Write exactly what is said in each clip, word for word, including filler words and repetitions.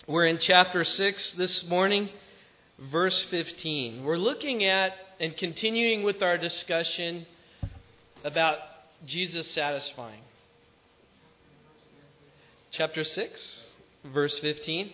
We're in chapter six this morning, verse fifteen. We're looking at and continuing with our discussion about Jesus satisfying. Chapter six, verse fifteen.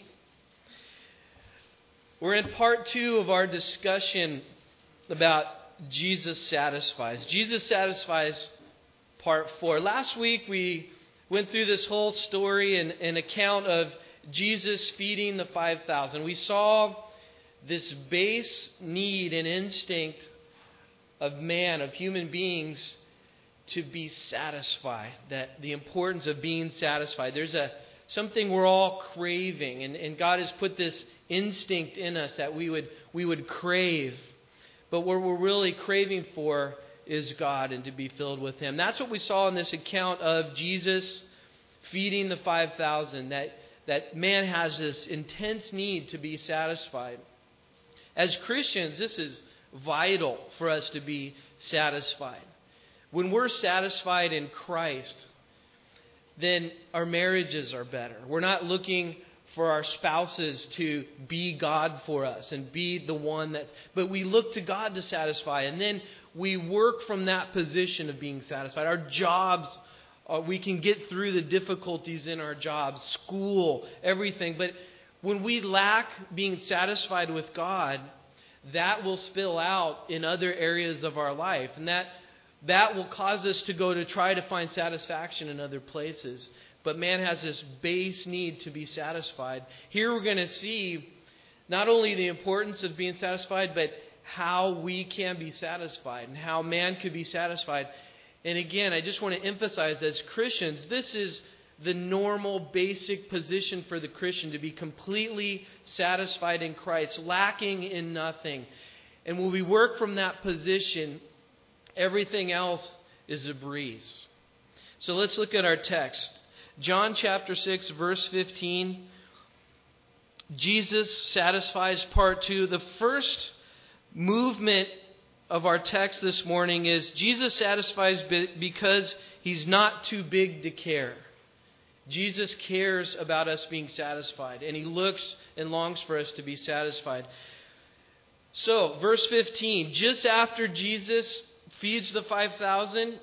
We're in part two of our discussion about Jesus satisfies. Jesus satisfies, part four. Last week we went through this whole story and an account of Jesus feeding the five thousand. We saw this base need and instinct of man, of human beings, to be satisfied. That the importance of being satisfied. There's a something we're all craving, and, and God has put this instinct in us that we would we would crave. But what we're really craving for is God and to be filled with Him. That's what we saw in this account of Jesus feeding the five thousand. That that man has this intense need to be satisfied. As Christians, this is vital for us to be satisfied. When we're satisfied in Christ, then our marriages are better. We're not looking for our spouses to be God for us and be the one that's... But we look to God to satisfy. And then we work from that position of being satisfied. Our jobs, uh, we can get through the difficulties in our jobs, school, everything. But when we lack being satisfied with God, that will spill out in other areas of our life. And that that will cause us to go to try to find satisfaction in other places. But man has this base need to be satisfied. Here we're going to see not only the importance of being satisfied, but how we can be satisfied and how man could be satisfied. And again, I just want to emphasize that as Christians, this is the normal, basic position for the Christian, to be completely satisfied in Christ, lacking in nothing. And when we work from that position, everything else is a breeze. So let's look at our text. John chapter six, verse fifteen. Jesus satisfies, part two. The first movement of our text this morning is Jesus satisfies because He's not too big to care. Jesus cares about us being satisfied, and He looks and longs for us to be satisfied. So, verse fifteen, just after Jesus feeds the five thousand,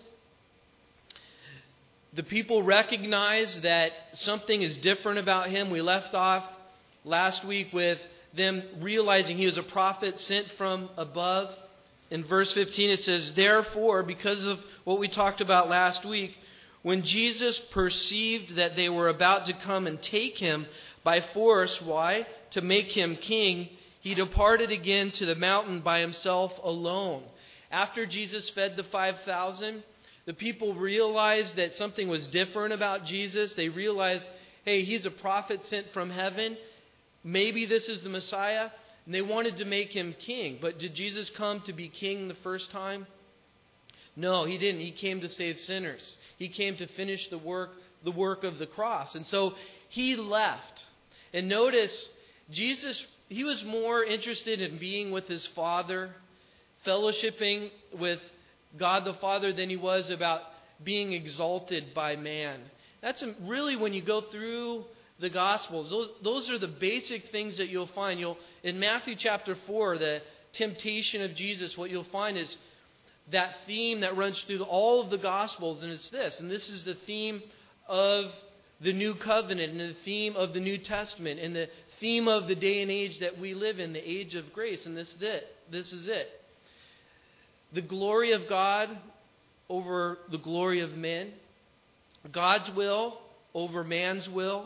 the people recognize that something is different about Him. We left off last week with them realizing He was a prophet sent from above. In verse fifteen it says, therefore, because of what we talked about last week, when Jesus perceived that they were about to come and take Him by force, why? To make Him king, He departed again to the mountain by Himself alone. After Jesus fed the five thousand, the people realized that something was different about Jesus. They realized, hey, He's a prophet sent from heaven. Maybe this is the Messiah. And they wanted to make Him king. But did Jesus come to be king the first time? No, He didn't. He came to save sinners. He came to finish the work, the work of the cross. And so He left. And notice, Jesus, He was more interested in being with His Father, fellowshipping with God the Father, than He was about being exalted by man. That's really, when you go through the Gospels, those, those are the basic things that you'll find. You'll in Matthew chapter four, the temptation of Jesus, what you'll find is that theme that runs through all of the Gospels, and it's this. And this is the theme of the New Covenant, and the theme of the New Testament, and the theme of the day and age that we live in, the age of grace. And this is it. This is it. The glory of God over the glory of men. God's will over man's will.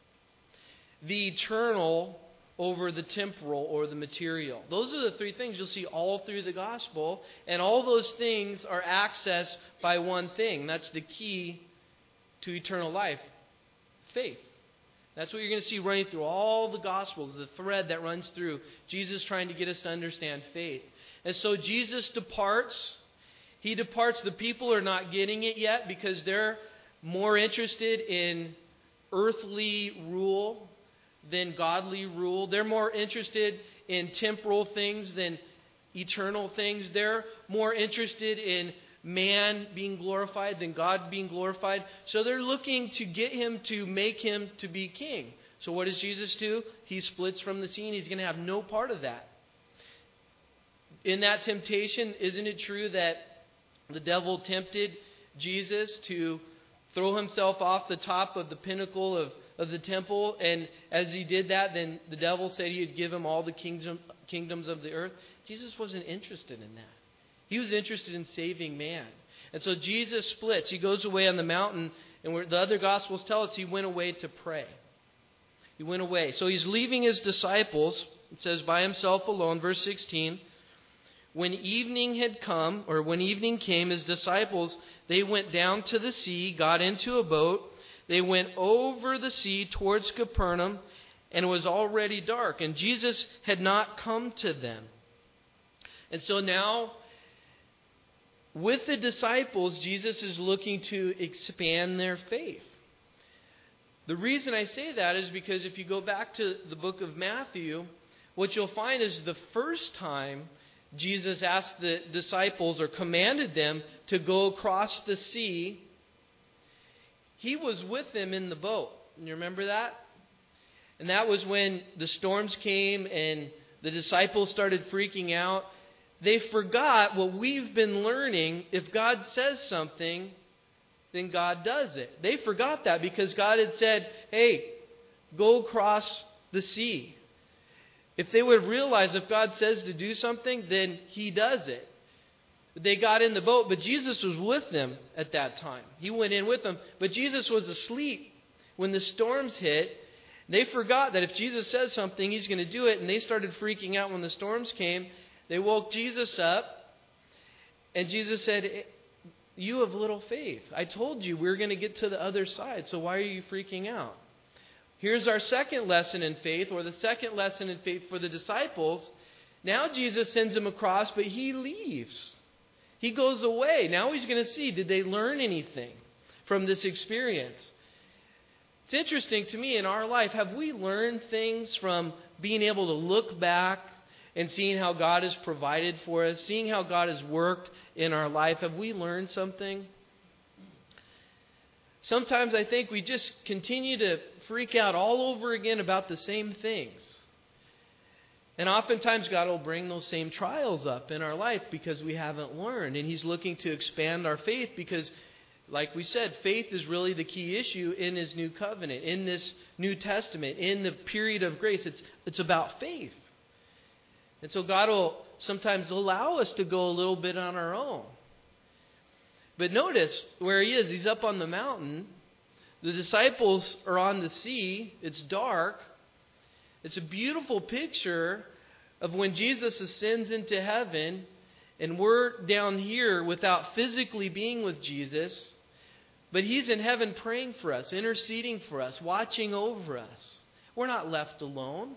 The eternal over the temporal or the material. Those are the three things you'll see all through the gospel. And all those things are accessed by one thing. That's the key to eternal life. Faith. That's what you're going to see running through all the Gospels, the thread that runs through. Jesus trying to get us to understand faith. And so Jesus departs. He departs. The people are not getting it yet because they're more interested in earthly rule than godly rule. They're more interested in temporal things than eternal things. They're more interested in man being glorified than God being glorified. So they're looking to get Him to make Him to be king. So what does Jesus do? He splits from the sea, and he's going to have no part of that. In that temptation, isn't it true that the devil tempted Jesus to throw himself off the top of the pinnacle of, of the temple? And as he did that, then the devil said he'd give him all the kingdom, kingdoms of the earth. Jesus wasn't interested in that. He was interested in saving man. And so Jesus splits. He goes away on the mountain, and where the other Gospels tell us he went away to pray. He went away. So he's leaving his disciples, it says, by himself alone, verse sixteen. When evening had come, or when evening came, his disciples, they went down to the sea, got into a boat. They went over the sea towards Capernaum, and it was already dark, and Jesus had not come to them. And so now, with the disciples, Jesus is looking to expand their faith. The reason I say that is because if you go back to the book of Matthew, what you'll find is the first time Jesus asked the disciples or commanded them to go across the sea, he was with them in the boat. You remember that? And that was when the storms came and the disciples started freaking out. They forgot what we've been learning. If God says something, then God does it. They forgot that because God had said, hey, go across the sea. If they would have realized if God says to do something, then He does it. They got in the boat, but Jesus was with them at that time. He went in with them, but Jesus was asleep when the storms hit. They forgot that if Jesus says something, He's going to do it, and they started freaking out when the storms came. They woke Jesus up, and Jesus said, you have little faith. I told you we were going to get to the other side, so why are you freaking out? Here's our second lesson in faith, or the second lesson in faith for the disciples. Now Jesus sends them across, but He leaves. He goes away. Now He's going to see, did they learn anything from this experience? It's interesting to me in our life, have we learned things from being able to look back and seeing how God has provided for us, seeing how God has worked in our life? Have we learned something? Sometimes I think we just continue to freak out all over again about the same things. And oftentimes God will bring those same trials up in our life because we haven't learned. And He's looking to expand our faith because, like we said, faith is really the key issue in His new covenant, in this New Testament, in the period of grace. It's, it's about faith. And so God will sometimes allow us to go a little bit on our own. But notice where He is. He's up on the mountain. The disciples are on the sea. It's dark. It's a beautiful picture of when Jesus ascends into heaven and we're down here without physically being with Jesus, but He's in heaven praying for us, interceding for us, watching over us. We're not left alone.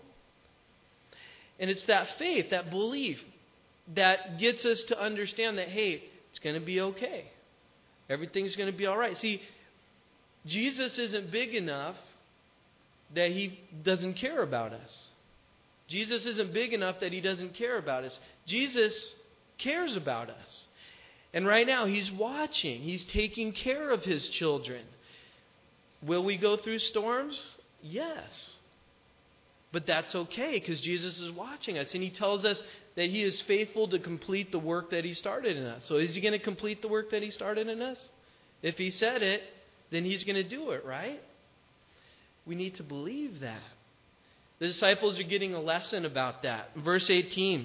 And it's that faith, that belief that gets us to understand that, hey, it's going to be okay. Everything's going to be all right. See, Jesus isn't big enough that He doesn't care about us. Jesus isn't big enough that He doesn't care about us. Jesus cares about us. And right now He's watching. He's taking care of His children. Will we go through storms? Yes. But that's okay because Jesus is watching us. And He tells us that He is faithful to complete the work that He started in us. So is He going to complete the work that He started in us? If He said it, then He's going to do it, right? We need to believe that. The disciples are getting a lesson about that. Verse eighteen.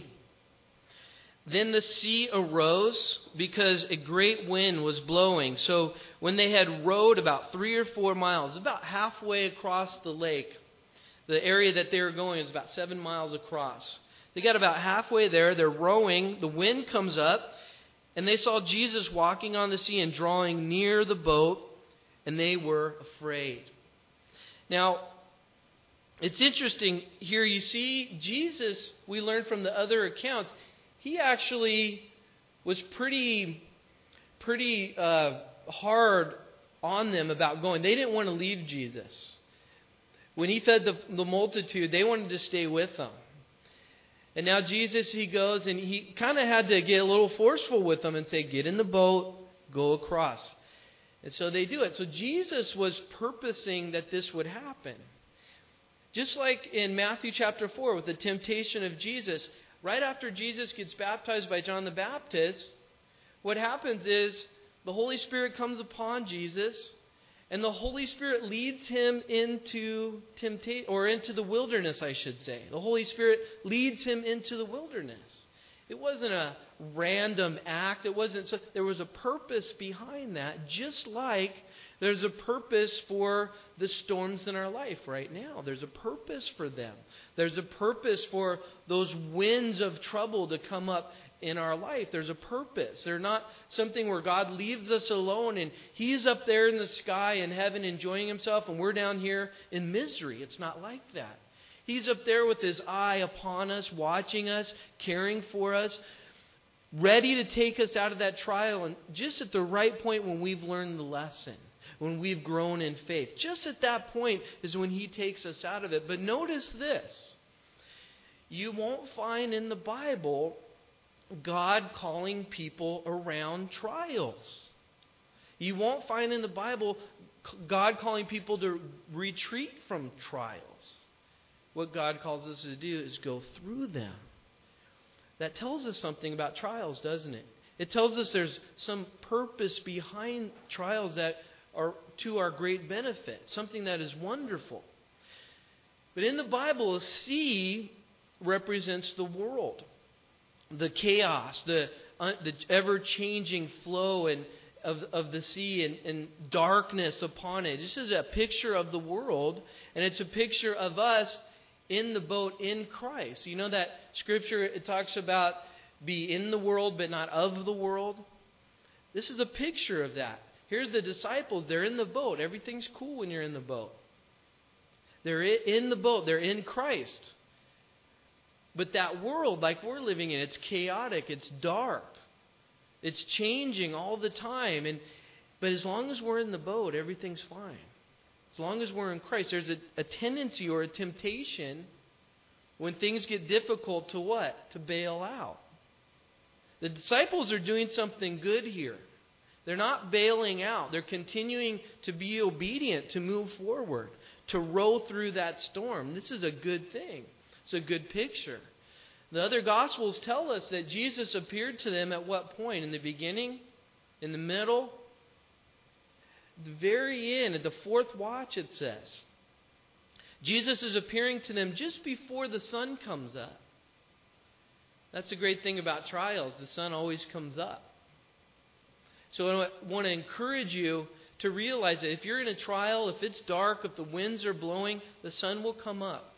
Then the sea arose because a great wind was blowing. So when they had rowed about three or four miles, about halfway across the lake, the area that they were going is about seven miles across. They got about halfway there. They're rowing. The wind comes up. And they saw Jesus walking on the sea and drawing near the boat. And they were afraid. Now, it's interesting here. You see, Jesus, we learned from the other accounts, He actually was pretty, pretty uh, hard on them about going. They didn't want to leave Jesus. When He fed the, the multitude, they wanted to stay with Him. And now Jesus, He goes and He kind of had to get a little forceful with them and say, get in the boat, go across. And so they do it. So Jesus was purposing that this would happen. Just like in Matthew chapter four with the temptation of Jesus, right after Jesus gets baptized by John the Baptist, what happens is the Holy Spirit comes upon Jesus, and the Holy Spirit leads him into temptation, or into the wilderness, I should say. The Holy Spirit leads him into the wilderness. It wasn't a random act. It wasn't. So, there was a purpose behind that, just like there's a purpose for the storms in our life right now. There's a purpose for them. There's a purpose for those winds of trouble to come up in our life. There's a purpose. They're not something where God leaves us alone and He's up there in the sky in heaven enjoying Himself and we're down here in misery. It's not like that. He's up there with His eye upon us, watching us, caring for us, ready to take us out of that trial, and just at the right point when we've learned the lesson, when we've grown in faith. Just at that point is when He takes us out of it. But notice this. You won't find in the Bible God calling people around trials. You won't find in the Bible God calling people to retreat from trials. What God calls us to do is go through them. That tells us something about trials, doesn't it? It tells us there's some purpose behind trials that are to our great benefit, something that is wonderful. But in the Bible, a sea represents the world, the chaos, the, uh, the ever-changing flow and of, of the sea and, and darkness upon it. This is a picture of the world, and it's a picture of us in the boat in Christ. You know that scripture, it talks about be in the world but not of the world. This is a picture of that. Here's the disciples. They're in the boat. Everything's cool when you're in the boat. They're in the boat. They're in Christ. But that world, like we're living in, it's chaotic. It's dark. It's changing all the time. And but as long as we're in the boat, everything's fine. As long as we're in Christ, there's a, a tendency or a temptation when things get difficult to what? To bail out. The disciples are doing something good here. They're not bailing out. They're continuing to be obedient, to move forward, to row through that storm. This is a good thing. It's a good picture. The other Gospels tell us that Jesus appeared to them at what point? In the beginning? In the middle? The very end, at the fourth watch, it says. Jesus is appearing to them just before the sun comes up. That's the great thing about trials. The sun always comes up. So I want to encourage you to realize that if you're in a trial, if it's dark, if the winds are blowing, the sun will come up.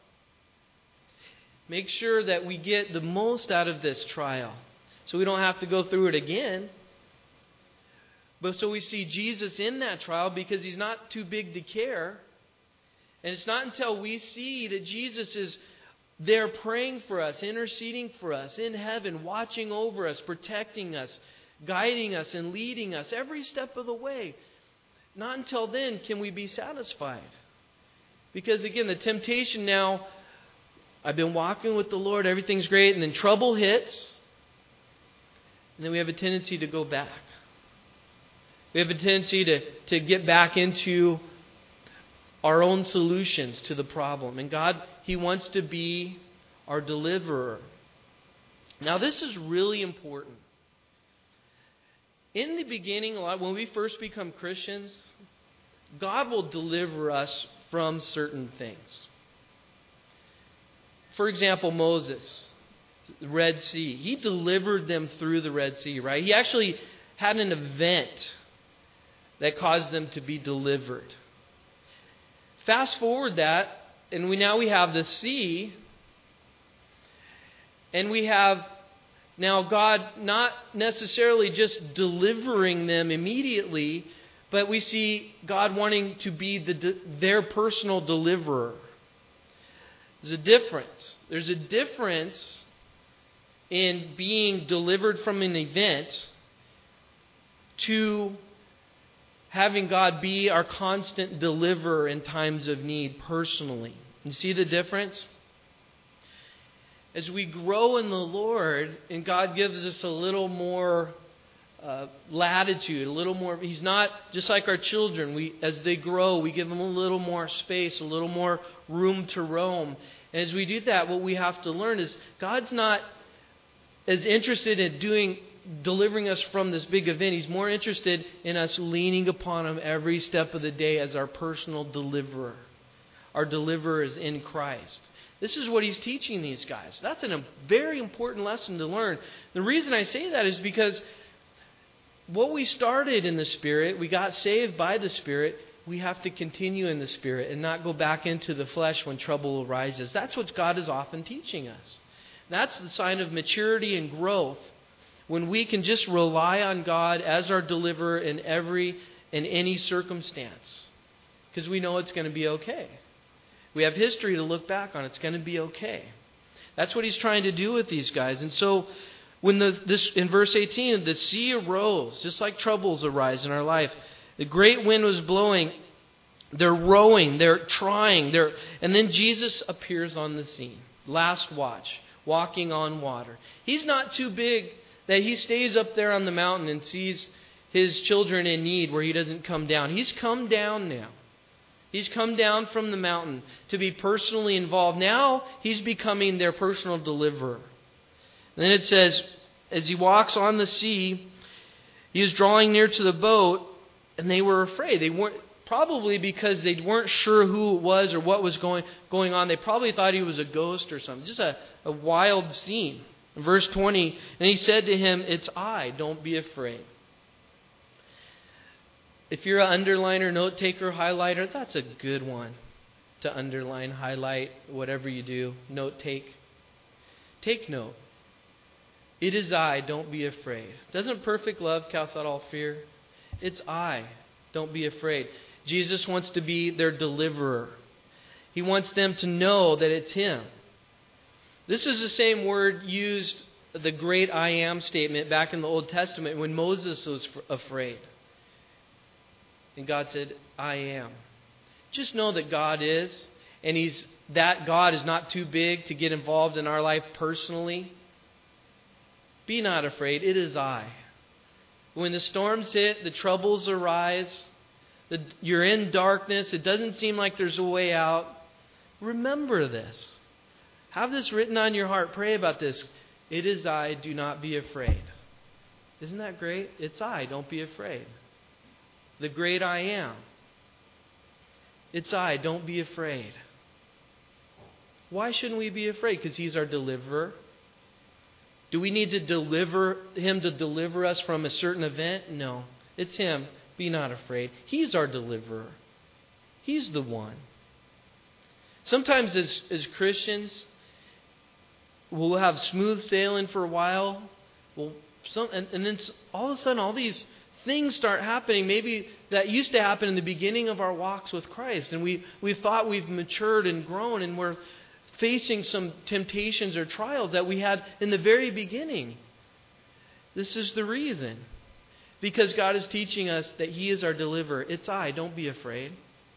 Make sure that we get the most out of this trial so we don't have to go through it again. But so we see Jesus in that trial because He's not too big to care. And it's not until we see that Jesus is there praying for us, interceding for us in heaven, watching over us, protecting us, guiding us and leading us every step of the way. Not until then can we be satisfied. Because again, the temptation now, I've been walking with the Lord, everything's great, and then trouble hits. And then we have a tendency to go back. We have a tendency to, to get back into our own solutions to the problem. And God, He wants to be our deliverer. Now this is really important. In the beginning, a lot when we first become Christians, God will deliver us from certain things. For example, Moses, the Red Sea. He delivered them through the Red Sea, right? He actually had an event that caused them to be delivered. Fast forward that, and we now we have the sea, and we have now God not necessarily just delivering them immediately, but we see God wanting to be the, their personal deliverer. There's a difference. There's a difference in being delivered from an event to having God be our constant deliverer in times of need personally. You see the difference? As we grow in the Lord and God gives us a little more uh, latitude, a little more. He's not just like our children. We, as they grow, we give them a little more space, a little more room to roam. And as we do that, what we have to learn is God's not as interested in doing, delivering us from this big event. He's more interested in us leaning upon Him every step of the day as our personal deliverer. Our deliverer is in Christ. This is what He's teaching these guys. That's a very important lesson to learn. The reason I say that is because what we started in the Spirit, we got saved by the Spirit, we have to continue in the Spirit and not go back into the flesh when trouble arises. That's what God is often teaching us. That's the sign of maturity and growth, when we can just rely on God as our deliverer in every in any circumstance, because we know it's going to be okay. We have history to look back on. It's going to be okay. That's what He's trying to do with these guys. And so when the this in verse eighteen, the sea arose, just like troubles arise in our life. The great wind was blowing. They're rowing. They're trying. They're and then Jesus appears on the scene. Last watch, walking on water. He's not too big that He stays up there on the mountain and sees His children in need where He doesn't come down. He's come down now. He's come down from the mountain to be personally involved. Now He's becoming their personal deliverer. And then it says, as He walks on the sea, He was drawing near to the boat, and they were afraid. They weren't, probably because they weren't sure who it was or what was going, going on. They probably thought He was a ghost or something. Just a, a wild scene. In verse twenty, and He said to him, "It's I, don't be afraid." If you're an underliner, note taker, highlighter, that's a good one to underline, highlight, whatever you do. Note take. Take note. It is I, don't be afraid. Doesn't perfect love cast out all fear? It's I, don't be afraid. Jesus wants to be their deliverer. He wants them to know that it's Him. This is the same word used, the great I am statement, back in the Old Testament when Moses was afraid. And God said, I am. Just know that God is, and He's that God is not too big to get involved in our life personally. Be not afraid, it is I. When the storms hit, the troubles arise, the, you're in darkness, it doesn't seem like there's a way out. Remember this. Have this written on your heart. Pray about this. It is I, do not be afraid. Isn't that great? It's I, don't be afraid. The great I am. It's I, don't be afraid. Why shouldn't we be afraid? Because He's our deliverer. Do we need to deliver Him to deliver us from a certain event? No. It's Him. Be not afraid. He's our deliverer. He's the one. Sometimes as, as Christians, we'll have smooth sailing for a while. We'll, some, and, and then all of a sudden all these things start happening, maybe that used to happen in the beginning of our walks with Christ. And we, we thought we've matured and grown and we're facing some temptations or trials that we had in the very beginning. This is the reason. Because God is teaching us that He is our deliverer. It's I, don't be afraid.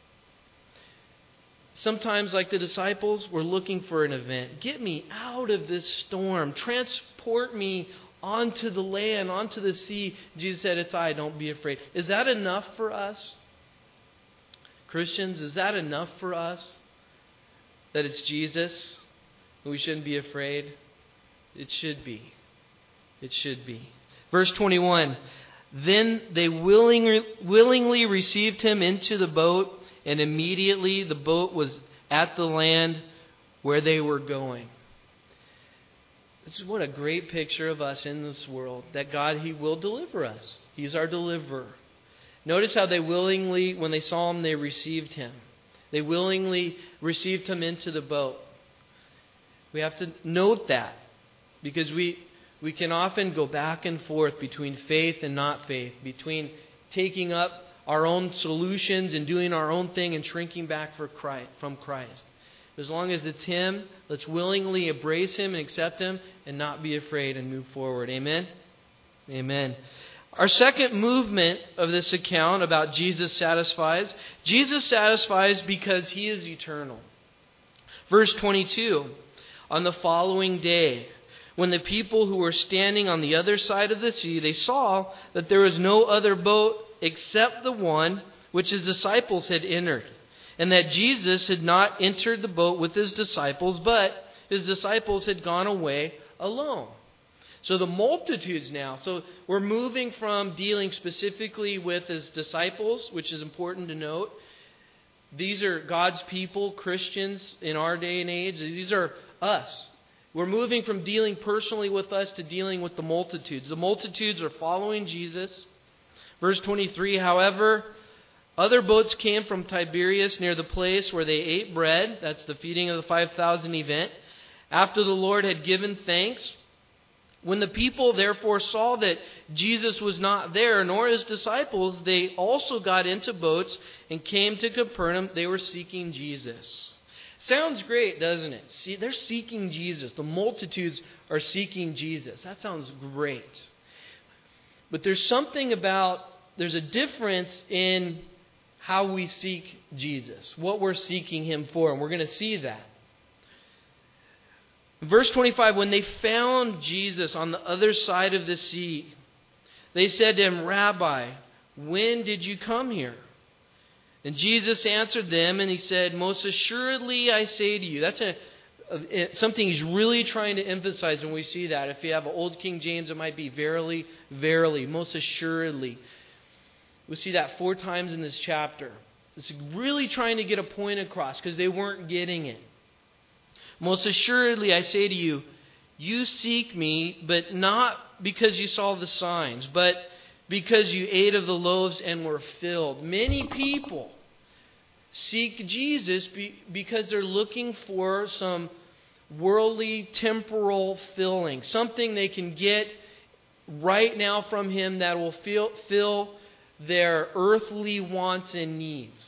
Sometimes, like the disciples, we're looking for an event. Get me out of this storm. Transport me onto the land, onto the sea. Jesus said, it's I, don't be afraid. Is that enough for us? Christians, is that enough for us? That it's Jesus? We shouldn't be afraid? It should be. It should be. Verse twenty-one, then they willingly, willingly received Him into the boat, and immediately the boat was at the land where they were going. This is what a great picture of us in this world. That God, He will deliver us. He's our deliverer. Notice how they willingly, when they saw Him, they received Him. They willingly received Him into the boat. We have to note that. Because we, we can often go back and forth between faith and not faith. Between taking up our own solutions and doing our own thing and shrinking back for Christ, from Christ. As long as it's Him, let's willingly embrace Him and accept Him and not be afraid and move forward. Amen? Amen. Our second movement of this account about Jesus satisfies. Jesus satisfies because He is eternal. Verse twenty-two. On the following day, When the people who were standing on the other side of the sea, they saw that there was no other boat except the one which his disciples had entered, and that Jesus had not entered the boat with his disciples, but his disciples had gone away alone. So the multitudes now, so we're moving from dealing specifically with his disciples, which is important to note. These are God's people, Christians in our day and age. These are us. We're moving from dealing personally with us to dealing with the multitudes. The multitudes are following Jesus. Verse twenty-three, however, other boats came from Tiberias near the place where they ate bread. That's the feeding of the five thousand event. After the Lord had given thanks. When the people therefore saw that Jesus was not there, nor his disciples, they also got into boats and came to Capernaum. They were seeking Jesus. Sounds great, doesn't it? See, they're seeking Jesus. The multitudes are seeking Jesus. That sounds great. But there's something about, there's a difference in how we seek Jesus, what we're seeking him for, and we're going to see that. Verse twenty-five, when they found Jesus on the other side of the sea, they said to him, Rabbi, when did you come here? And Jesus answered them and he said, most assuredly I say to you. That's a, a, something he's really trying to emphasize when we see that. If you have an old King James, it might be verily, verily, most assuredly. We see that four times in this chapter. It's really trying to get a point across because they weren't getting it. Most assuredly, I say to you, you seek me, but not because you saw the signs, but because you ate of the loaves and were filled. Many people seek Jesus because they're looking for some worldly, temporal filling, something they can get right now from him that will fill, fill their earthly wants and needs.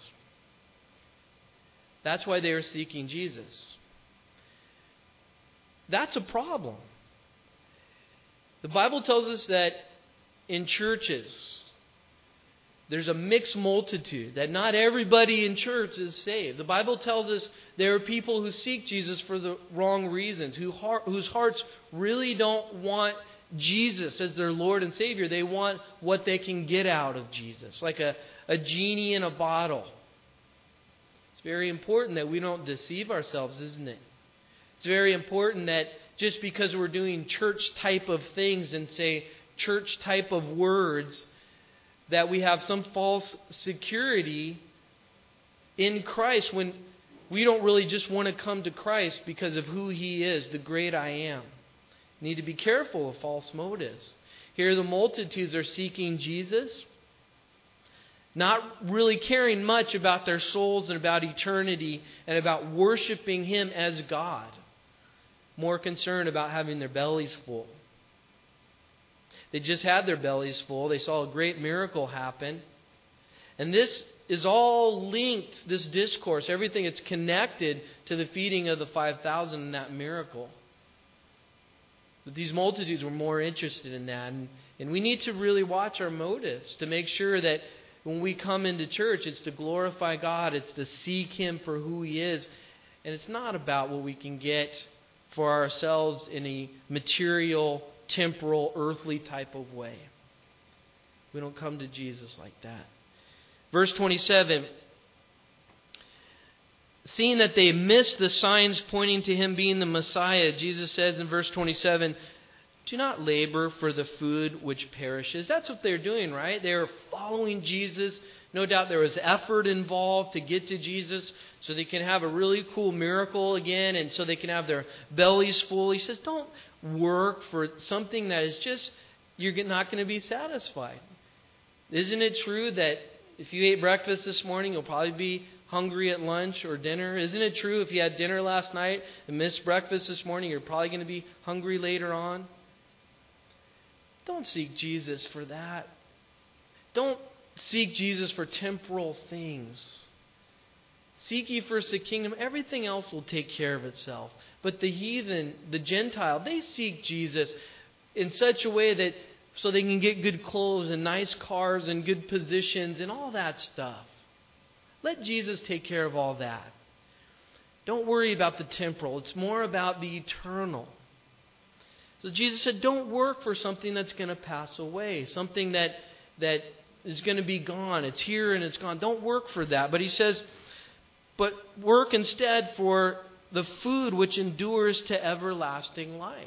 That's why they are seeking Jesus. That's a problem. The Bible tells us that in churches, there's a mixed multitude, that not everybody in church is saved. The Bible tells us there are people who seek Jesus for the wrong reasons, who heart, whose hearts really don't want Jesus as their Lord and Savior. They want what they can get out of Jesus, like a, a genie in a bottle. It's very important that we don't deceive ourselves, isn't it? It's very important that just because we're doing church type of things and say church type of words, that we have some false security in Christ when we don't really just want to come to Christ because of who He is, the great I am. We need to be careful of false motives. Here the multitudes are seeking Jesus, not really caring much about their souls and about eternity and about worshiping Him as God. More concerned about having their bellies full. They just had their bellies full. They saw a great miracle happen. And this is all linked, this discourse, everything it's connected to the feeding of the five thousand and that miracle. But these multitudes were more interested in that. And, and we need to really watch our motives to make sure that when we come into church, it's to glorify God. It's to seek Him for who He is. And it's not about what we can get for ourselves in a material, temporal, earthly type of way. We don't come to Jesus like that. Verse twenty-seven. Seeing that they missed the signs pointing to Him being the Messiah, Jesus says in verse twenty-seven, do not labor for the food which perishes. That's what they're doing, right? They're following Jesus. No doubt there was effort involved to get to Jesus so they can have a really cool miracle again and so they can have their bellies full. He says, don't work for something that is just, you're not going to be satisfied. Isn't it true that if you ate breakfast this morning, you'll probably be hungry at lunch or dinner? Isn't it true if you had dinner last night and missed breakfast this morning, you're probably going to be hungry later on? Don't seek Jesus for that. Don't seek Jesus for temporal things. Seek ye first the kingdom. Everything else will take care of itself. But the heathen, the Gentile, they seek Jesus in such a way that so they can get good clothes and nice cars and good positions and all that stuff. Let Jesus take care of all that. Don't worry about the temporal. It's more about the eternal. So Jesus said, don't work for something that's going to pass away, something that that is going to be gone. It's here and it's gone. Don't work for that. But he says, but work instead for the food which endures to everlasting life.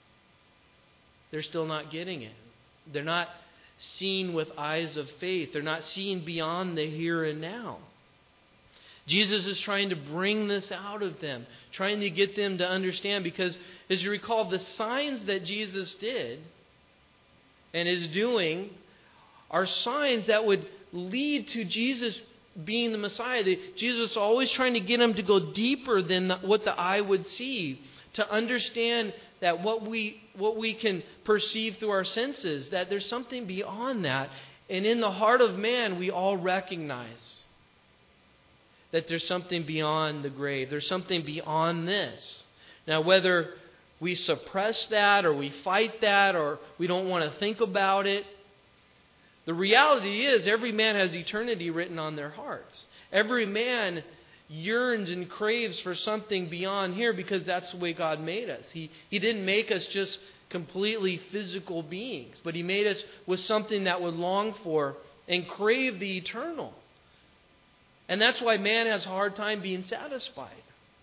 They're still not getting it. They're not seeing with eyes of faith. They're not seeing beyond the here and now. Jesus is trying to bring this out of them, trying to get them to understand, because as you recall, the signs that Jesus did and is doing are signs that would lead to Jesus being the Messiah. Jesus is always trying to get them to go deeper than the, what the eye would see, to understand that what we what we can perceive through our senses, that there's something beyond that. And in the heart of man, we all recognize that there's something beyond the grave. There's something beyond this. Now, whether we suppress that or we fight that or we don't want to think about it, the reality is every man has eternity written on their hearts. Every man yearns and craves for something beyond here because that's the way God made us. He, he didn't make us just completely physical beings, but He made us with something that would long for and crave the eternal. And that's why man has a hard time being satisfied.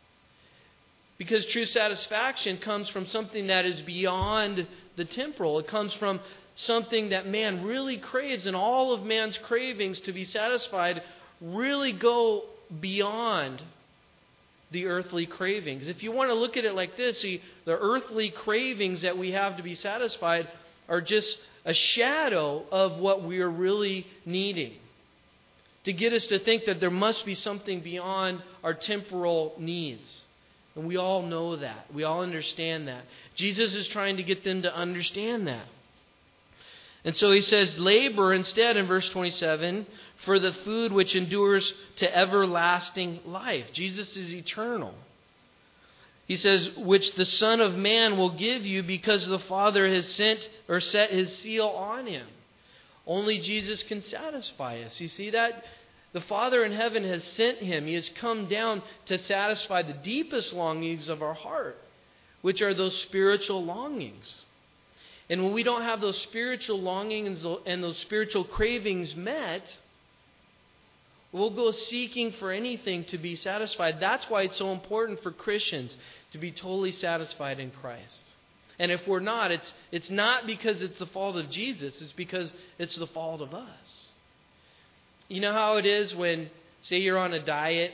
Because true satisfaction comes from something that is beyond the temporal. It comes from something that man really craves, and all of man's cravings to be satisfied really go beyond the earthly cravings. If you want to look at it like this, see, the earthly cravings that we have to be satisfied are just a shadow of what we are really needing, to get us to think that there must be something beyond our temporal needs. And we all know that. We all understand that. Jesus is trying to get them to understand that. And so He says, labor instead in verse twenty-seven for the food which endures to everlasting life. Jesus is eternal. He says, which the Son of Man will give you because the Father has sent or set His seal on Him. Only Jesus can satisfy us. You see that? The Father in heaven has sent Him. He has come down to satisfy the deepest longings of our heart, which are those spiritual longings. And when we don't have those spiritual longings and those spiritual cravings met, we'll go seeking for anything to be satisfied. That's why it's so important for Christians to be totally satisfied in Christ. And if we're not, it's it's not because it's the fault of Jesus. It's because it's the fault of us. You know how it is when, say you're on a diet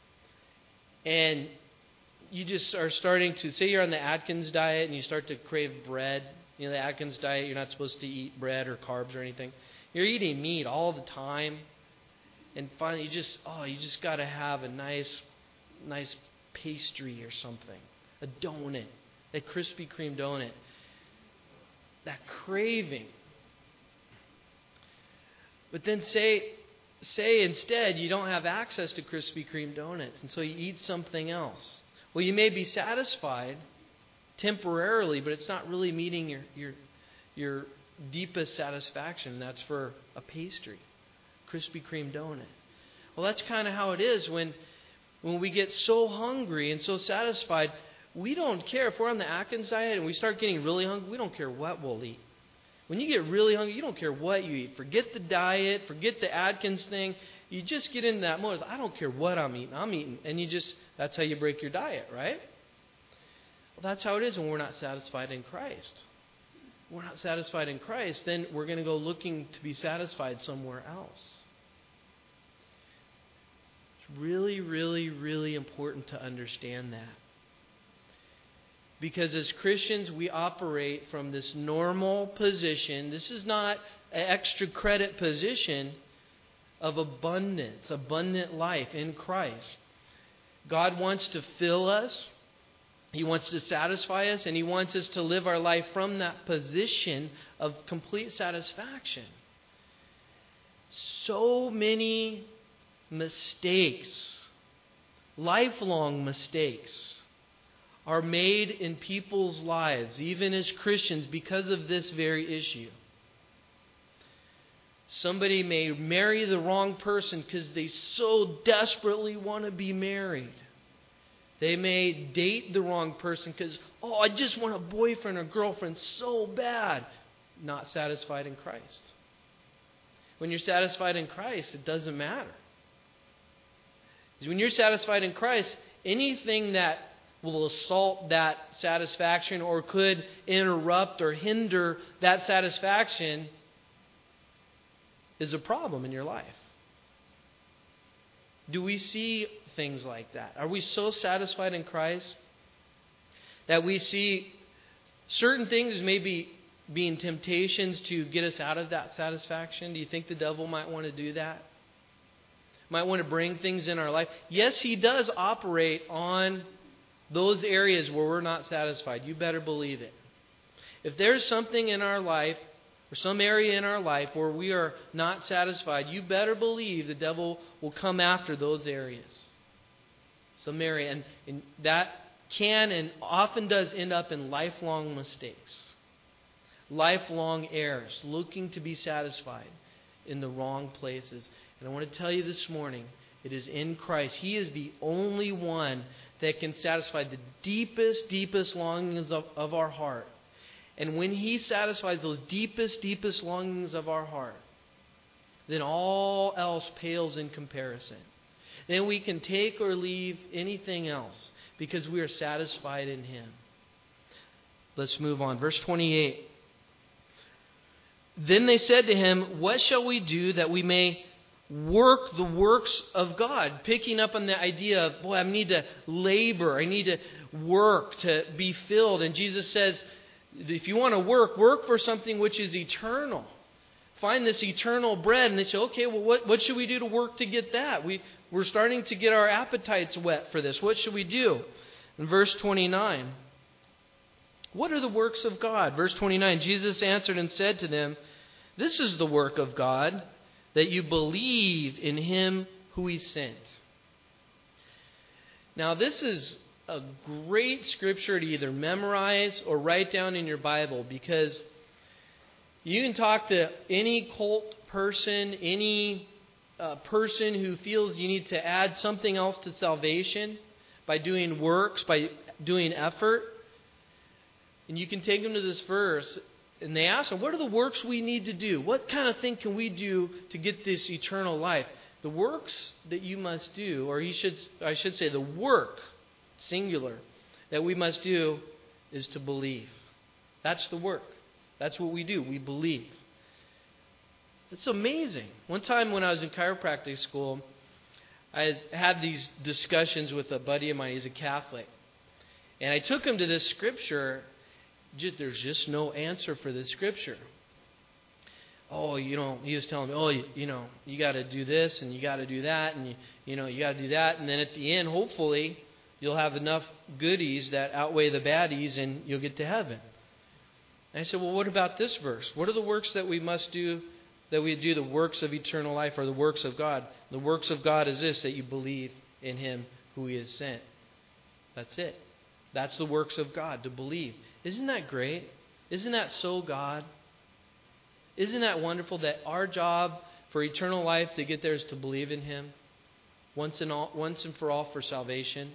and you just are starting to, say you're on the Atkins diet and you start to crave bread. You know, the Atkins diet, you're not supposed to eat bread or carbs or anything. You're eating meat all the time. And finally, you just, oh, you just got to have a nice, nice pastry or something. A donut. That Krispy Kreme donut. That craving. But then say, say instead you don't have access to Krispy Kreme donuts, and so you eat something else. Well, you may be satisfied temporarily, but it's not really meeting your your your deepest satisfaction. That's for a pastry, Krispy Kreme donut. Well, that's kind of how it is when when we get so hungry and so satisfied. We don't care if we're on the Atkins diet and we start getting really hungry. We don't care what we'll eat. When you get really hungry, you don't care what you eat. Forget the diet. Forget the Atkins thing. You just get into that mode. I don't care what I'm eating. I'm eating. And you just, that's how you break your diet, right? Well, that's how it is when we're not satisfied in Christ. We're not satisfied in Christ, then we're going to go looking to be satisfied somewhere else. It's really, really, really important to understand that. Because as Christians, we operate from this normal position. This is not an extra credit position of abundance, abundant life in Christ. God wants to fill us. He wants to satisfy us, and He wants us to live our life from that position of complete satisfaction. So many mistakes, lifelong mistakes, are made in people's lives, even as Christians, because of this very issue. Somebody may marry the wrong person because they so desperately want to be married. They may date the wrong person because, oh, I just want a boyfriend or girlfriend so bad. Not satisfied in Christ. When you're satisfied in Christ, it doesn't matter. When you're satisfied in Christ, anything that will assault that satisfaction or could interrupt or hinder that satisfaction is a problem in your life. Do we see things like that? Are we so satisfied in Christ that we see certain things maybe being temptations to get us out of that satisfaction? Do you think the devil might want to do that? Might want to bring things in our life? Yes, he does operate on those areas where we're not satisfied. You better believe it. If there's something in our life or some area in our life where we are not satisfied, you better believe the devil will come after those areas. Some area. And, and that can and often does end up in lifelong mistakes. Lifelong errors. Looking to be satisfied in the wrong places. And I want to tell you this morning, it is in Christ. He is the only one that can satisfy the deepest, deepest longings of, of our heart. And when He satisfies those deepest, deepest longings of our heart, then all else pales in comparison. Then we can take or leave anything else because we are satisfied in Him. Let's move on. Verse twenty-eight. Then they said to Him, "What shall we do that we may work the works of God?" Picking up on the idea of, boy, I need to labor. I need to work to be filled. And Jesus says, if you want to work, work for something which is eternal. Find this eternal bread. And they say, okay, well, what, what should we do to work to get that? We, we're starting to get our appetites wet for this. What should we do? In verse twenty-nine, what are the works of God? Verse twenty-nine, Jesus answered and said to them, "This is the work of God, that you believe in Him who He sent." Now, this is a great scripture to either memorize or write down in your Bible, because you can talk to any cult person, any uh, person who feels you need to add something else to salvation by doing works, by doing effort. And you can take them to this verse and they ask them, what are the works we need to do? What kind of thing can we do to get this eternal life? The works that you must do, or you should, I should say the work, singular, that we must do is to believe. That's the work. That's what we do. We believe. It's amazing. One time when I was in chiropractic school, I had these discussions with a buddy of mine. He's a Catholic. And I took him to this scripture. There's just no answer for this scripture. Oh, you know, he was telling me, oh, you, you know, you got to do this and you got to do that and, you, you know, you got to do that. And then at the end, hopefully, you'll have enough goodies that outweigh the baddies and you'll get to heaven. And I said, well, what about this verse? What are the works that we must do, that we do the works of eternal life or the works of God? The works of God is this, that you believe in Him who He has sent. That's it. That's the works of God, to believe. Isn't that great? Isn't that so God? Isn't that wonderful that our job for eternal life to get there is to believe in Him once and all, once and for all for salvation?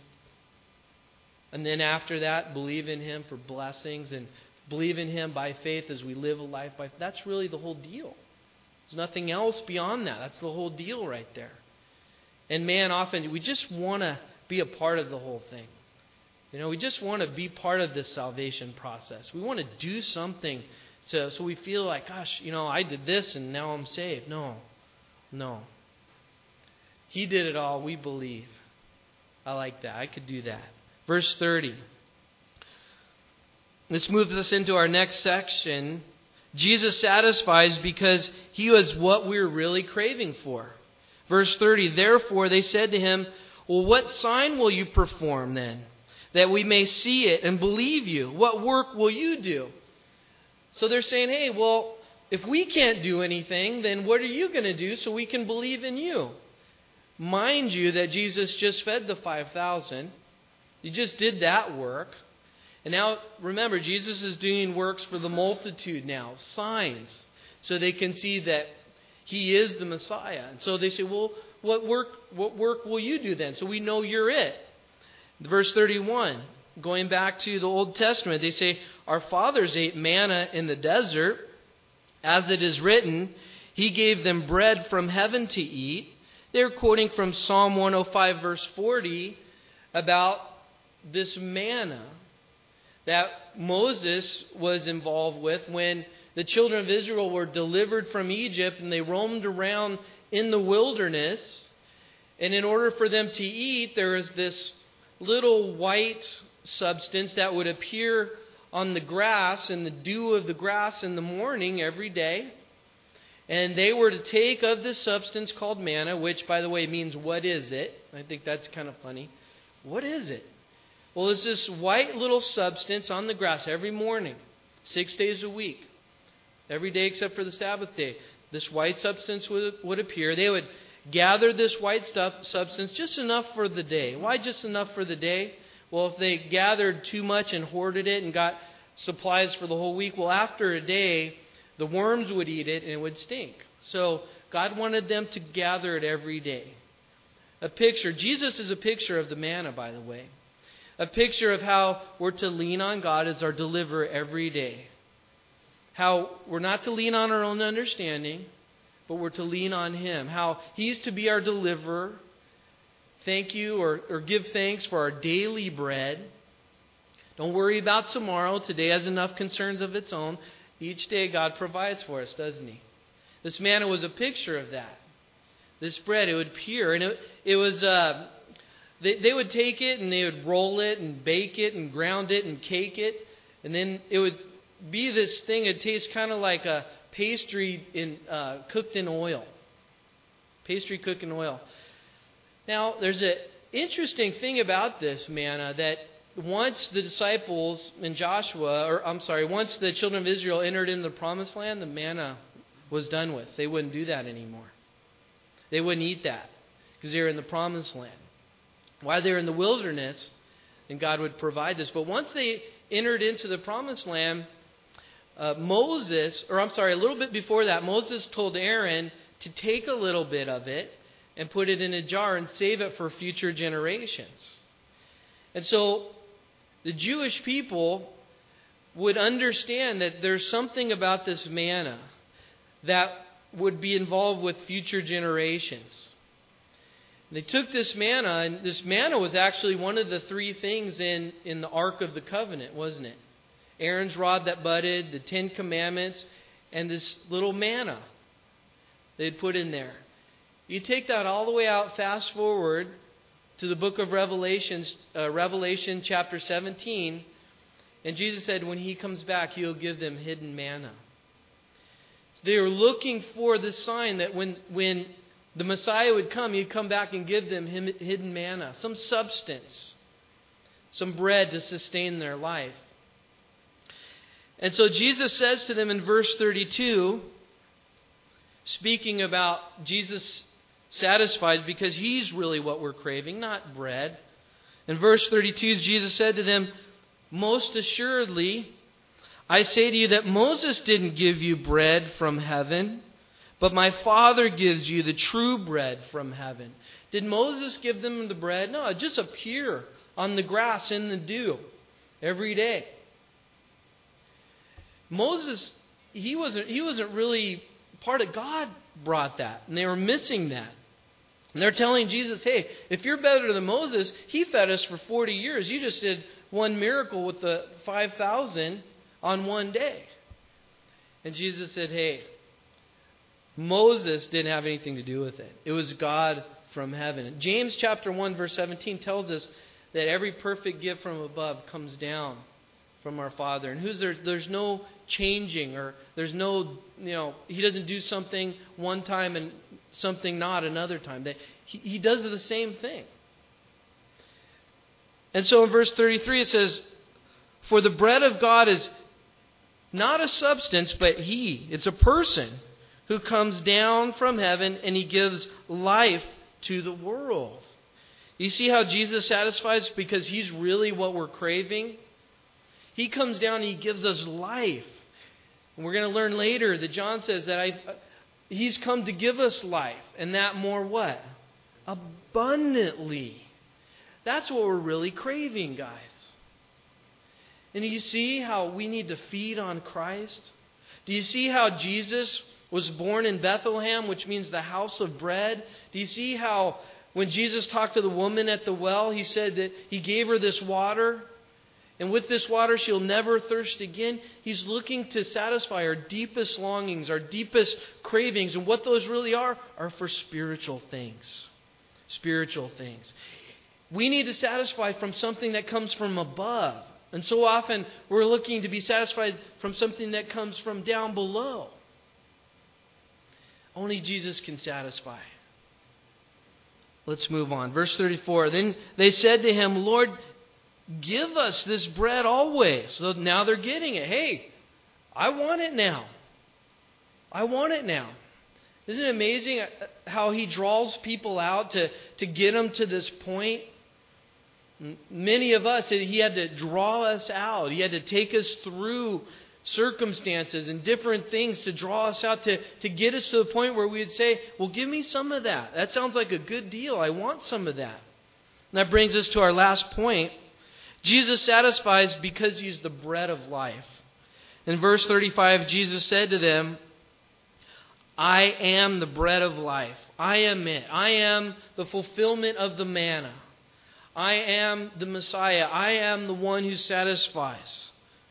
And then after that, believe in Him for blessings and believe in Him by faith as we live a life by faith. That's really the whole deal. There's nothing else beyond that. That's the whole deal right there. And man, often we just want to be a part of the whole thing. You know, we just want to be part of this salvation process. We want to do something to, so we feel like, gosh, you know, I did this and now I'm saved. No, no. He did it all. We believe. I like that. I could do that. Verse thirty. This moves us into our next section. Jesus satisfies because He was what we were really craving for. Verse thirty, therefore they said to Him, well, what sign will you perform then, that we may see it and believe you? What work will you do? So they're saying, hey, well, if we can't do anything, then what are you going to do so we can believe in you? Mind you that Jesus just fed the five thousand. He just did that work. And now, remember, Jesus is doing works for the multitude now, signs, so they can see that He is the Messiah. And so they say, well, what work, what work will you do then? So we know you're it. Verse thirty-one, going back to the Old Testament, they say, our fathers ate manna in the desert. As it is written, He gave them bread from heaven to eat. They're quoting from Psalm one oh five, verse forty, about this manna that Moses was involved with when the children of Israel were delivered from Egypt and they roamed around in the wilderness. And in order for them to eat, there was this little white substance that would appear on the grass and the dew of the grass in the morning every day. And they were to take of this substance called manna, which, by the way, means what is it? I think that's kind of funny. What is it? Well, it's this white little substance on the grass every morning, six days a week, every day except for the Sabbath day. This white substance would, would appear. They would gather this white stuff, substance just enough for the day. Why just enough for the day? Well, if they gathered too much and hoarded it and got supplies for the whole week, well, after a day, the worms would eat it and it would stink. So God wanted them to gather it every day. A picture. Jesus is a picture of the manna, by the way. A picture of how we're to lean on God as our deliverer every day. How we're not to lean on our own understanding, but we're to lean on Him. How He's to be our deliverer. Thank you or, or give thanks for our daily bread. Don't worry about tomorrow. Today has enough concerns of its own. Each day God provides for us, doesn't He? This manna was a picture of that. This bread, it would appear. And it, it was, uh, they, they would take it and they would roll it and bake it and ground it and cake it. And then it would be this thing. It tastes kind of like a pastry in uh, cooked in oil. Pastry cooked in oil. Now, there's an interesting thing about this manna that once the disciples in Joshua, or I'm sorry, once the children of Israel entered into the promised land, the manna was done with. They wouldn't do that anymore. They wouldn't eat that because they were in the promised land. While they were in the wilderness, and God would provide this. But once they entered into the promised land, uh, Moses, or I'm sorry, a little bit before that, Moses told Aaron to take a little bit of it and put it in a jar and save it for future generations. And so the Jewish people would understand that there's something about this manna that would be involved with future generations. They took this manna, and this manna was actually one of the three things in, in the Ark of the Covenant, wasn't it? Aaron's rod that budded, the Ten Commandments, and this little manna they'd put in there. You take that all the way out, fast forward to the book of Revelations, uh, Revelation chapter seventeen, and Jesus said when He comes back, He'll give them hidden manna. They were looking for the sign that when, when the Messiah would come, He'd come back and give them hidden manna, some substance, some bread to sustain their life. And so Jesus says to them in verse thirty-two, speaking about Jesus satisfied because He's really what we're craving, not bread. In verse thirty-two, Jesus said to them, most assuredly, I say to you that Moses didn't give you bread from heaven, but my Father gives you the true bread from heaven. Did Moses give them the bread? No, it just appeared on the grass in the dew every day. Moses, he wasn't, he wasn't really part of God brought that, and they were missing that. And they're telling Jesus, hey, if you're better than Moses, he fed us for forty years. You just did one miracle with the five thousand on one day. And Jesus said, hey, Moses didn't have anything to do with it. It was God from heaven. James chapter one verse seventeen tells us that every perfect gift from above comes down from our Father. And who's there, there's no changing, or there's no, you know, He doesn't do something one time and something not another time. That he, he does the same thing. And so in verse thirty-three it says, for the bread of God is not a substance, but He. It's a person who comes down from heaven and He gives life to the world. You see how Jesus satisfies because He's really what we're craving? He comes down and He gives us life. And we're going to learn later that John says that I, He's come to give us life. And that more what? Abundantly. That's what we're really craving, guys. And do you see how we need to feed on Christ? Do you see how Jesus was born in Bethlehem, which means the house of bread? Do you see how when Jesus talked to the woman at the well, He said that He gave her this water, and with this water she'll never thirst again? He's looking to satisfy our deepest longings, our deepest cravings. And what those really are, are for spiritual things. Spiritual things. We need to satisfy from something that comes from above. And so often we're looking to be satisfied from something that comes from down below. Only Jesus can satisfy. Let's move on. Verse thirty-four. Then they said to Him, Lord, give us this bread always. So now they're getting it. Hey, I want it now. I want it now. Isn't it amazing how He draws people out to, to get them to this point? Many of us, He had to draw us out. He had to take us through circumstances and different things to draw us out, to, to get us to the point where we would say, well, give me some of that. That sounds like a good deal. I want some of that. And that brings us to our last point. Jesus satisfies because He's the bread of life. In verse thirty-five, Jesus said to them, I am the bread of life. I am it. I am the fulfillment of the manna. I am the Messiah. I am the one who satisfies.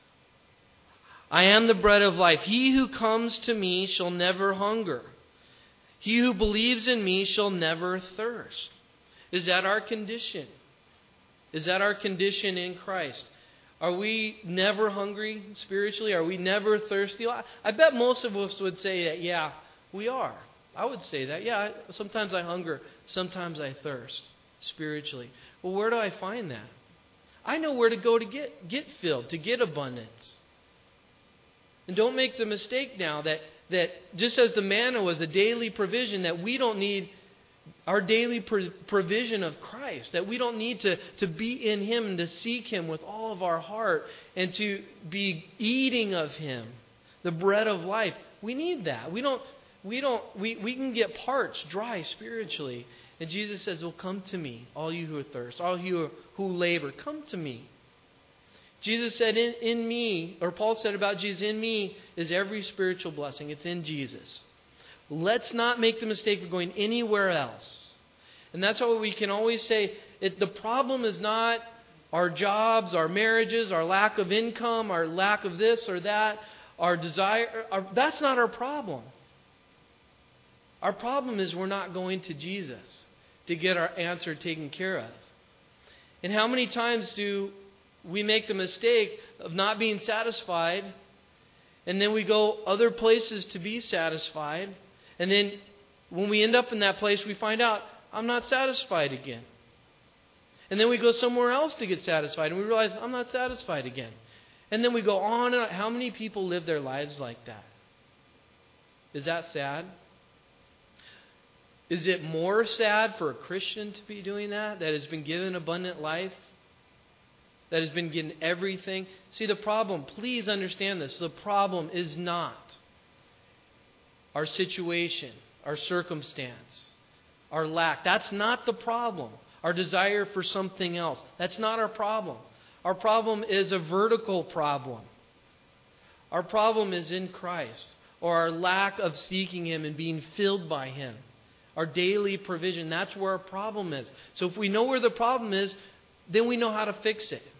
I am the bread of life. He who comes to me shall never hunger. He who believes in me shall never thirst. Is that our condition? Is that our condition in Christ? Are we never hungry spiritually? Are we never thirsty? I bet most of us would say that, yeah, we are. I would say that. Yeah, sometimes I hunger. Sometimes I thirst spiritually. Well, where do I find that? I know where to go to get, get filled, to get abundance. And don't make the mistake now that, that just as the manna was a daily provision, that we don't need our daily pro- provision of Christ, that we don't need to, to be in Him and to seek Him with all of our heart and to be eating of Him, the bread of life. We need that. We don't, we don't, we, we can get parched, dry spiritually. And Jesus says, well, come to me, all you who are thirst, all you who labor, come to me. Jesus said, in, in me, or Paul said about Jesus, in me is every spiritual blessing. It's in Jesus. Let's not make the mistake of going anywhere else. And that's why we can always say, it, the problem is not our jobs, our marriages, our lack of income, our lack of this or that, our desire. Our, that's not our problem. Our problem is we're not going to Jesus to get our answer taken care of. And how many times do we make the mistake of not being satisfied, and then we go other places to be satisfied, and then when we end up in that place, we find out, I'm not satisfied again. And then we go somewhere else to get satisfied, and we realize, I'm not satisfied again. And then we go on and on. How many people live their lives like that? Is that sad? Is it more sad for a Christian to be doing that, that has been given abundant life, that has been given everything? See, the problem, please understand this, the problem is not our situation, our circumstance, our lack. That's not the problem. Our desire for something else. That's not our problem. Our problem is a vertical problem. Our problem is in Christ, or our lack of seeking Him and being filled by Him. Our daily provision, that's where our problem is. So if we know where the problem is, then we know how to fix it.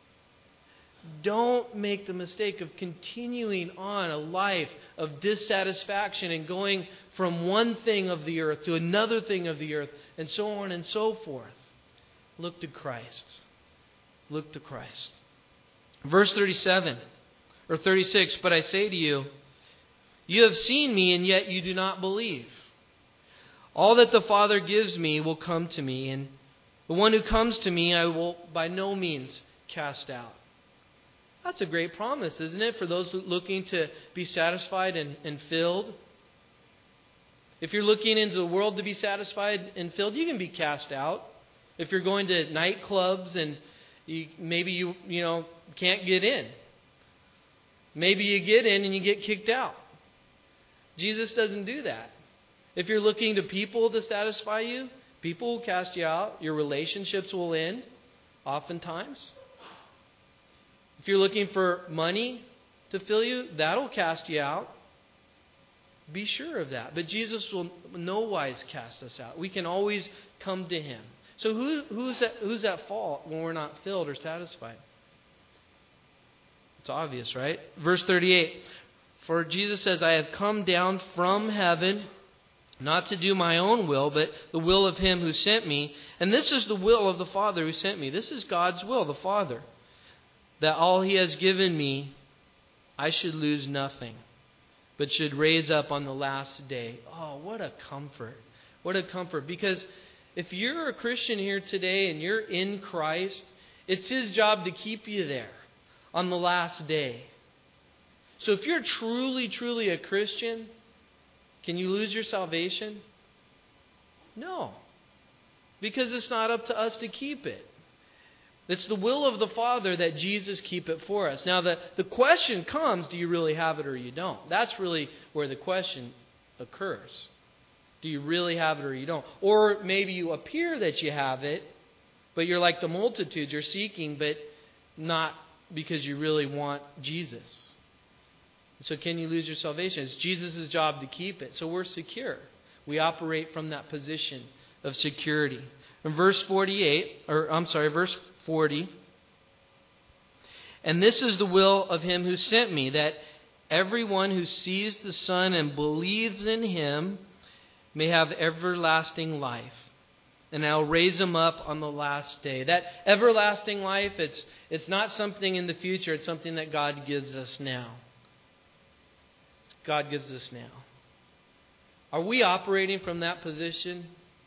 Don't make the mistake of continuing on a life of dissatisfaction and going from one thing of the earth to another thing of the earth and so on and so forth. Look to Christ. Look to Christ. Verse thirty-seven or thirty-six, but I say to you, you have seen me and yet you do not believe. All that the Father gives me will come to me, and the one who comes to me I will by no means cast out. That's a great promise, isn't it, for those looking to be satisfied and, and filled? If you're looking into the world to be satisfied and filled, you can be cast out. If you're going to nightclubs and you, maybe you you know can't get in. Maybe you get in and you get kicked out. Jesus doesn't do that. If you're looking to people to satisfy you, People will cast you out. Your relationships will end, oftentimes. If you're looking for money to fill you, that'll cast you out. Be sure of that. But Jesus will no wise cast us out. We can always come to Him. So who, who's, at, who's at fault when we're not filled or satisfied? It's obvious, right? Verse thirty-eight. For Jesus says, I have come down from heaven, not to do my own will, but the will of Him who sent me. And this is the will of the Father who sent me. This is God's will, the Father. That all He has given me, I should lose nothing, but should raise up on the last day. Oh, what a comfort. What a comfort. Because if you're a Christian here today and you're in Christ, it's His job to keep you there on the last day. So if you're truly, truly a Christian, can you lose your salvation? No. Because it's not up to us to keep it. It's the will of the Father that Jesus keep it for us. Now the, the question comes, do you really have it or you don't? That's really where the question occurs. Do you really have it or you don't? Or maybe you appear that you have it, but you're like the multitudes. You're seeking, but not because you really want Jesus. So can you lose your salvation? It's Jesus' job to keep it. So we're secure. We operate from that position of security. In verse forty-eight, or I'm sorry, verse forty. And this is the will of Him who sent me, that everyone who sees the Son and believes in Him may have everlasting life. And I'll raise him up on the last day. That everlasting life, it's, it's not something in the future. It's something that God gives us now. God gives us now. Are we operating from that position?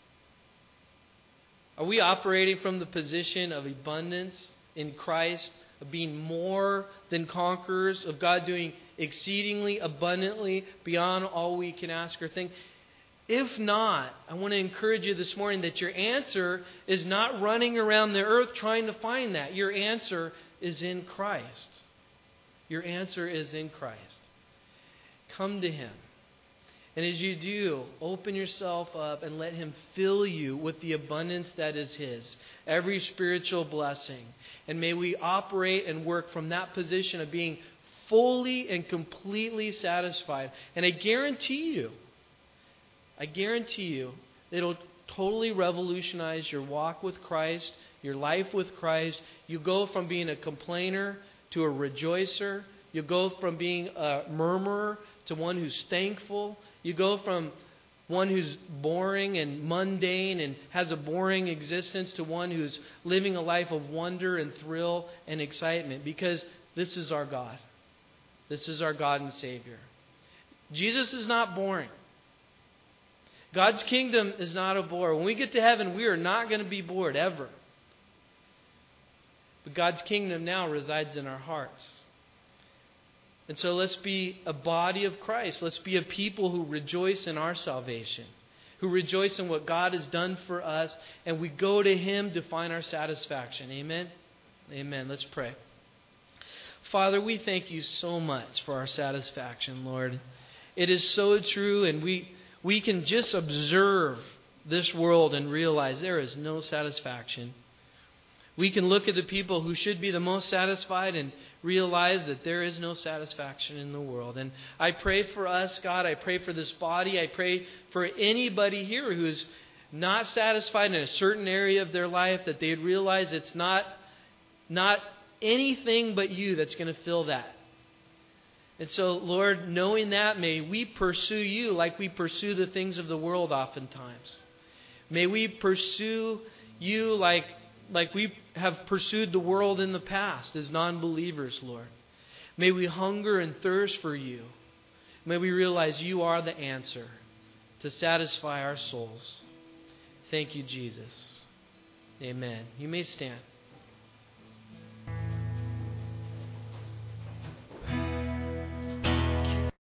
Are we operating from the position of abundance in Christ, of being more than conquerors, of God doing exceedingly abundantly beyond all we can ask or think? If not, I want to encourage you this morning that your answer is not running around the earth trying to find that. Your answer is in Christ. Your answer is in Christ. Come to Him. And as you do, open yourself up and let Him fill you with the abundance that is His. Every spiritual blessing. And may we operate and work from that position of being fully and completely satisfied. And I guarantee you, I guarantee you, it'll totally revolutionize your walk with Christ, your life with Christ. You go from being a complainer to a rejoicer. You go from being a murmurer to one who's thankful. You go from one who's boring and mundane and has a boring existence to one who's living a life of wonder and thrill and excitement, because this is our God. This is our God and Savior. Jesus is not boring. God's kingdom is not a bore. When we get to heaven, we are not going to be bored ever. But God's kingdom now resides in our hearts. And so let's be a body of Christ. Let's be a people who rejoice in our salvation, who rejoice in what God has done for us, and we go to Him to find our satisfaction. Amen? Amen. Let's pray. Father, we thank You so much for our satisfaction, Lord. It is so true, and we... We can just observe this world and realize there is no satisfaction. We can look at the people who should be the most satisfied and realize that there is no satisfaction in the world. And I pray for us, God. I pray for this body. I pray for anybody here who's not satisfied in a certain area of their life, that they'd realize it's not, not anything but You that's going to fill that. And so, Lord, knowing that, may we pursue You like we pursue the things of the world oftentimes. May we pursue You like, like we have pursued the world in the past as non-believers, Lord. May we hunger and thirst for You. May we realize You are the answer to satisfy our souls. Thank You, Jesus. Amen. You may stand.